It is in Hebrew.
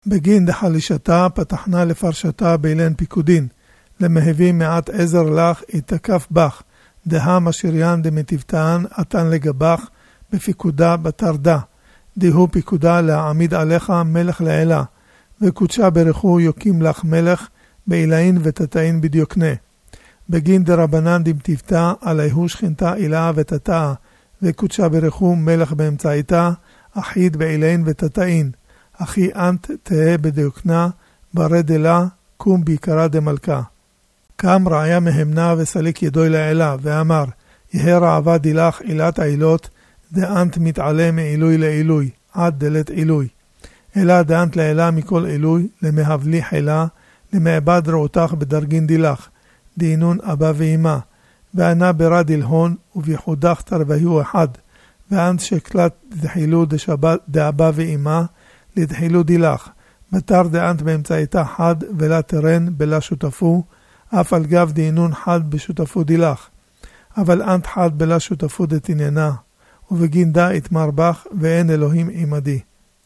בגין דחלישתה פתחנה לפרשתה בילן פיקודין, למהבים מעט עזר לך יתקף בך, דהם אשריין דמטיבתן עתן לגבך, בפיקודה בתרדה, דהו פיקודה להעמיד עליך מלך לעילה, וקודשה ברכו יוקים לך מלך, באילאין ותתאין בדיוקנה. בגין דרבנן דמטיבתה, עליהו שכינתה אילה ותתאה, וקודשה ברכו מלך באמצעיתה, אחיד באילאין ותתאין. אחי אנט תהה בדיוקנה, ברד אלה, קום בעיקרה דמלכה. קם רעיה מהמנה וסליק ידוי לעילה, ואמר, יהא רעבה דילך עילת העילות, דאנט מתעלה מעילוי לעילוי, עד דלת עילוי. אלא דאנט לעילה מכל עילוי, למהבלי חילה, למעבד רעותך בדרגין דילך, דינון אבא ואימה, וענה ברד אילהון, וביחודך תרוויהו אחד, ואנט שקלט דחילו דאבא ואימה, לדחילו דילך, בתר דאנט באמצעיתה חד, ולה תרן בלה שותפו, אף על גב דינון חד בשותפו דילך, אבל אנט חד בלה שותפו דתיננה, ובגין דה יתמר בך, ואין אלוהים עמדי.